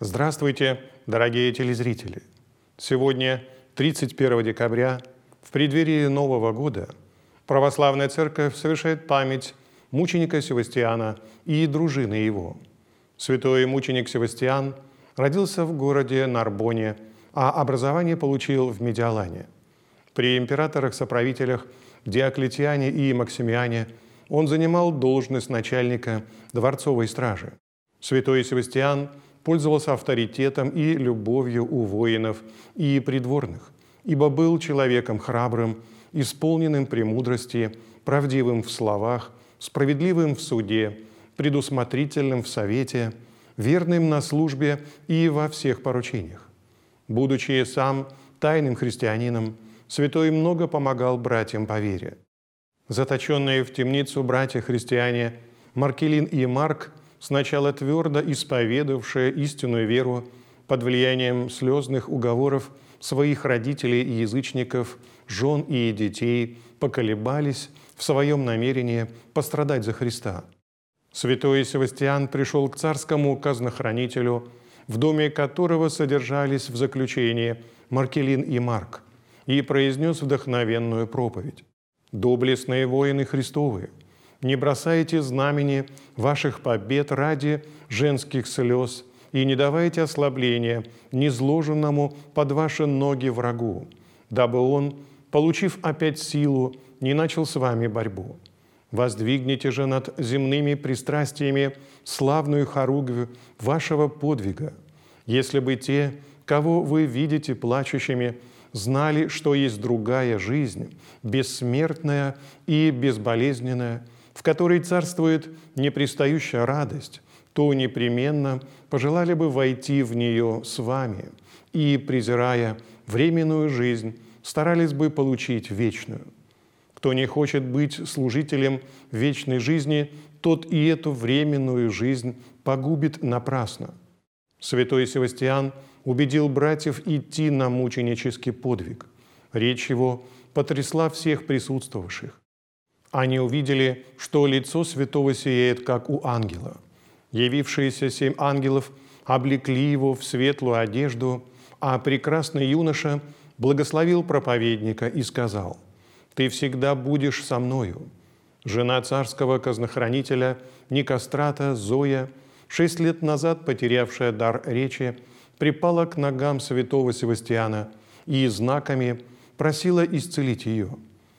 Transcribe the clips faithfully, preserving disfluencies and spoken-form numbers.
Здравствуйте, дорогие телезрители! Сегодня, тридцать первого декабря, в преддверии Нового года, Православная Церковь совершает память мученика Севастиана и дружины его. Святой мученик Севастиан родился в городе Нарбоне, а образование получил в Медиалане. При императорах-соправителях Диоклетиане и Максимиане он занимал должность начальника дворцовой стражи. Святой Севастиан пользовался авторитетом и любовью у воинов и придворных, ибо был человеком храбрым, исполненным премудрости, правдивым в словах, справедливым в суде, предусмотрительным в совете, верным на службе и во всех поручениях. Будучи сам тайным христианином, святой много помогал братьям по вере. Заточенные в темницу братья-христиане Маркелин и Марк, сначала твердо исповедовавшие истинную веру, под влиянием слезных уговоров своих родителей и язычников, жен и детей, поколебались в своем намерении пострадать за Христа. Святой Севастиан пришел к царскому казнохранителю, в доме которого содержались в заключении Маркелин и Марк, и произнес вдохновенную проповедь. «Доблестные воины Христовы, не бросайте знамени ваших побед ради женских слез и не давайте ослабления низложенному под ваши ноги врагу, дабы он, получив опять силу, не начал с вами борьбу. Воздвигните же над земными пристрастиями славную хоругвь вашего подвига, если бы те, кого вы видите плачущими, знали, что есть другая жизнь, бессмертная и безболезненная, в которой царствует непрестающая радость, то непременно пожелали бы войти в нее с вами и, презирая временную жизнь, старались бы получить вечную. Кто не хочет быть служителем вечной жизни, тот и эту временную жизнь погубит напрасно». Святой Севастиан убедил братьев идти на мученический подвиг. Речь его потрясла всех присутствовавших. Они увидели, что лицо святого сияет, как у ангела. Явившиеся семь ангелов облекли его в светлую одежду, а прекрасный юноша благословил проповедника и сказал: «Ты всегда будешь со мною». Жена царского казнохранителя Никострата Зоя, шесть лет назад потерявшая дар речи, припала к ногам святого Севастиана и знаками просила исцелить ее.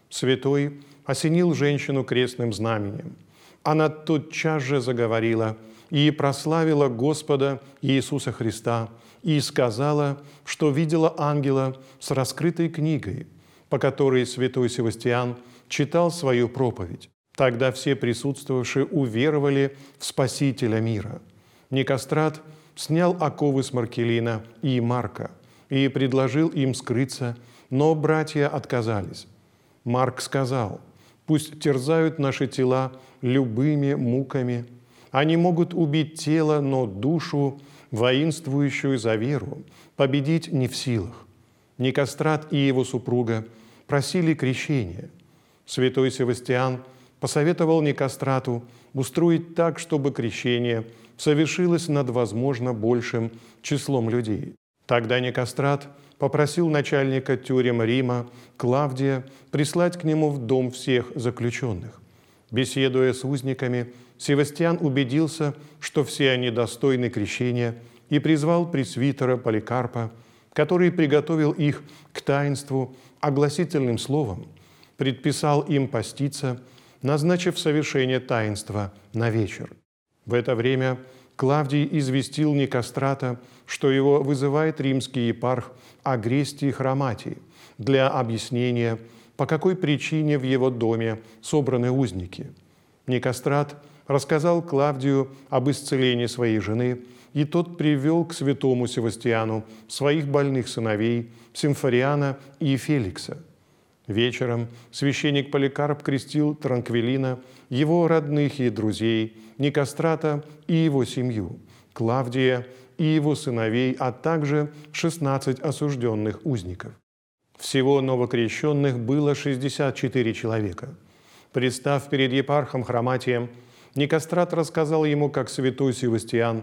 Святой осенил женщину крестным знаменем. Она тотчас же заговорила и прославила Господа Иисуса Христа и сказала, что видела ангела с раскрытой книгой, по которой святой Севастиан читал свою проповедь. Тогда все присутствовавшие уверовали в Спасителя мира. Никострат снял оковы с Маркелина и Марка и предложил им скрыться, но братья отказались. Марк сказал: «Пусть терзают наши тела любыми муками. Они могут убить тело, но душу, воинствующую за веру, победить не в силах». Никострат и его супруга просили крещения. Святой Севастиан посоветовал Никострату устроить так, чтобы крещение совершилось над возможно большим числом людей. Тогда Никострат попросил начальника тюрем Рима Клавдия прислать к нему в дом всех заключенных. Беседуя с узниками, Севастиан убедился, что все они достойны крещения, и призвал пресвитера Поликарпа, который приготовил их к таинству огласительным словом, предписал им поститься, назначив совершение таинства на вечер. В это время Клавдий известил Никострата, что его вызывает римский епарх Агрестий Хроматий для объяснения, по какой причине в его доме собраны узники. Никострат рассказал Клавдию об исцелении своей жены, и тот привел к святому Севастиану своих больных сыновей Симфориана и Феликса. Вечером священник Поликарп крестил Транквилина, его родных и друзей, Никострата и его семью, Клавдия и его сыновей, а также шестнадцать осужденных узников. Всего новокрещенных было шестьдесят четыре человека. Представ перед епархом Хроматием, Никострат рассказал ему, как святой Севастиан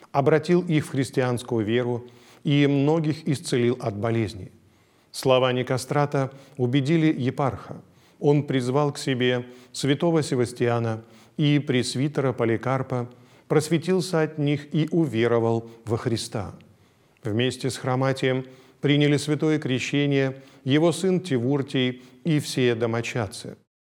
обратил их в христианскую веру и многих исцелил от болезней. Слова Никострата убедили епарха. Он призвал к себе святого Севастиана и пресвитера Поликарпа, просветился от них и уверовал во Христа. Вместе с Хроматием приняли святое крещение его сын Тивуртий и все домочадцы.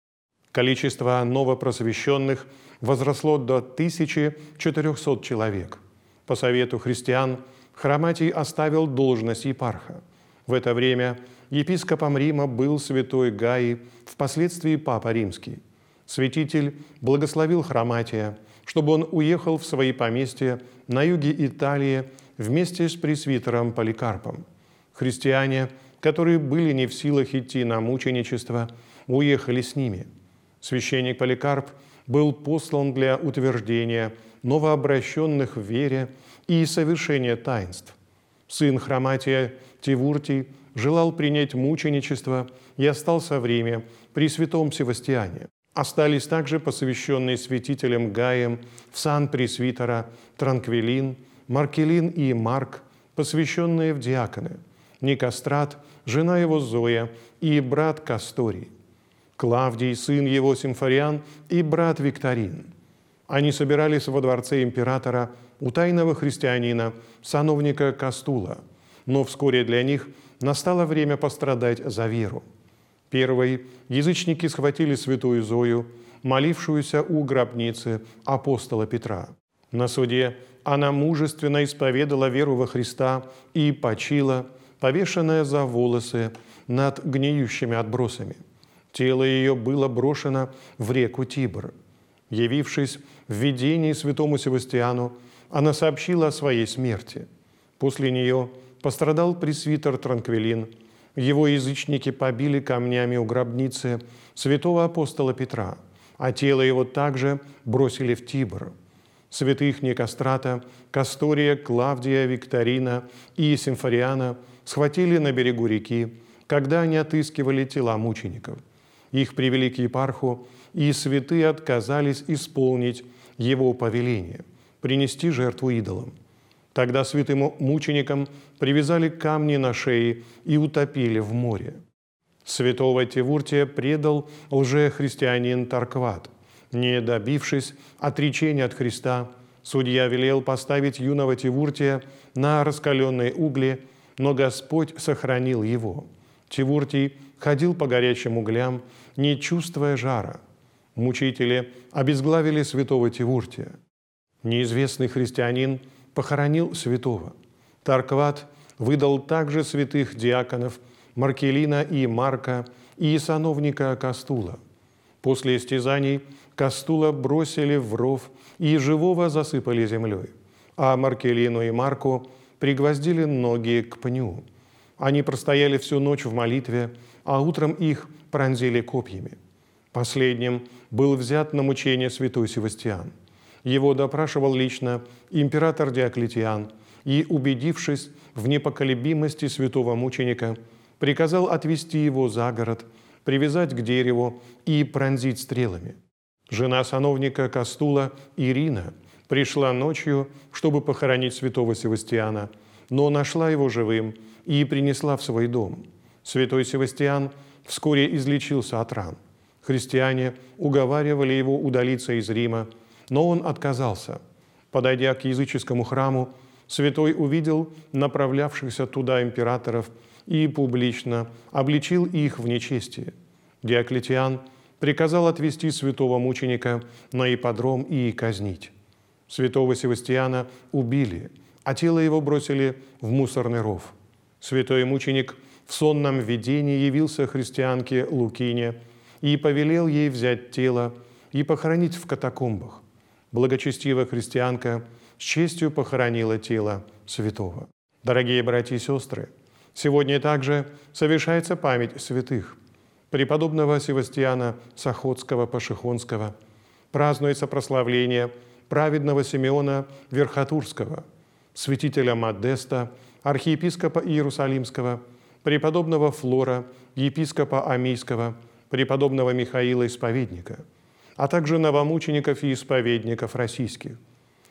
Количество новопросвещенных возросло до тысячи четырехсот человек. По совету христиан Хроматий оставил должность епарха. В это время епископом Рима был святой Гаий, впоследствии папа римский. Святитель благословил Хроматия, чтобы он уехал в свои поместья на юге Италии вместе с пресвитером Поликарпом. Христиане, которые были не в силах идти на мученичество, уехали с ними. Священник Поликарп был послан для утверждения новообращенных в вере и совершения таинств. Сын Хроматия Тивуртий желал принять мученичество и остался в Риме при святом Севастиане. Остались также посвященные святителем Гаем в сан пресвитера Транквилин, Маркелин и Марк, посвященные в диаконы, Никострат, жена его Зоя и брат Касторий, Клавдий, сын его Симфориан и брат Викторин. Они собирались во дворце императора у тайного христианина, сановника Кастула, но вскоре для них настало время пострадать за веру. Первые язычники схватили святую Зою, молившуюся у гробницы апостола Петра. На суде она мужественно исповедала веру во Христа и почила, повешенная за волосы над гниющими отбросами. Тело ее было брошено в реку Тибр. Явившись в видении святому Севастиану, она сообщила о своей смерти. После нее пострадал пресвитер Транквилин. Его язычники побили камнями у гробницы святого апостола Петра, а тело его также бросили в Тибр. Святых Никострата, Кастория, Клавдия, Викторина и Симфориана схватили на берегу реки, когда они отыскивали тела мучеников. Их привели к епарху, и святые отказались исполнить его повеление – принести жертву идолам. Тогда святым мученикам привязали камни на шее и утопили в море. Святого Тивуртия предал лжехристианин Таркват. Не добившись отречения от Христа, судья велел поставить юного Тивуртия на раскаленные угли, но Господь сохранил его. Тивуртий ходил по горячим углям, не чувствуя жара. Мучители обезглавили святого Тивуртия. Неизвестный христианин похоронил святого. Таркват выдал также святых диаконов Маркелина и Марка и сановника Кастула. После истязаний Кастула бросили в ров и живого засыпали землей, а Маркелину и Марку пригвоздили ноги к пню. Они простояли всю ночь в молитве, а утром их пронзили копьями. Последним был взят на мучение святой Севастиан. Его допрашивал лично император Диоклетиан и, убедившись в непоколебимости святого мученика, приказал отвести его за город, привязать к дереву и пронзить стрелами. Жена сановника Кастула, Ирина, пришла ночью, чтобы похоронить святого Севастиана, но нашла его живым и принесла в свой дом. Святой Севастиан вскоре излечился от ран. Христиане уговаривали его удалиться из Рима, но он отказался. Подойдя к языческому храму, святой увидел направлявшихся туда императоров и публично обличил их в нечестие. Диоклетиан приказал отвести святого мученика на ипподром и казнить. Святого Севастиана убили, а тело его бросили в мусорный ров. Святой мученик в сонном видении явился христианке Лукине и повелел ей взять тело и похоронить в катакомбах. Благочестивая христианка с честью похоронила тело святого. Дорогие братья и сестры, сегодня также совершается память святых. Преподобного Севастиана Сахотского-Пашихонского, празднуется прославление праведного Симеона Верхотурского, святителя Модеста, архиепископа Иерусалимского, преподобного Флора, епископа Амийского, преподобного Михаила Исповедника, а также новомучеников и исповедников российских.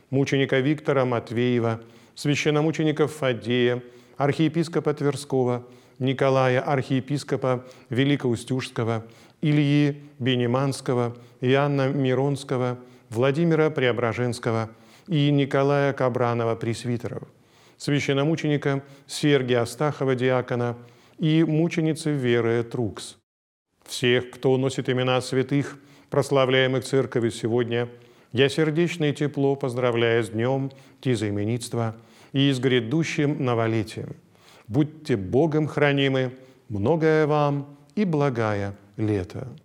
мученика Виктора Матвеева, священномученика Фадея, архиепископа Тверского, Николая, архиепископа Великоустюжского, Ильи Бенеманского, Иоанна Миронского, Владимира Преображенского и Николая Кабранова, пресвитеров, священномученика Сергия Астахова, диакона, и мученицы Веры Трукс. Всех, кто носит имена святых, прославляемых Церковью сегодня, я сердечно и тепло поздравляю с днем тезаименитства и с грядущим новолетием. Будьте Богом хранимы, многое вам и благая лето.